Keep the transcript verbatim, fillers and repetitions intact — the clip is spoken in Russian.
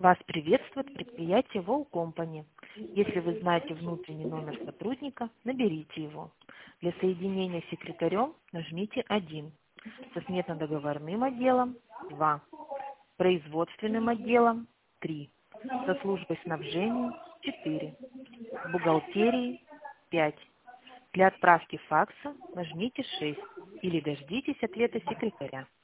Вас приветствует предприятие Wall Company. Если вы знаете внутренний номер сотрудника, наберите его. Для соединения с секретарем нажмите один. Со сметно-договорным отделом два. Производственным отделом три. Со службой снабжения четыре. С бухгалтерией пять. Для отправки факса нажмите шесть или дождитесь ответа секретаря.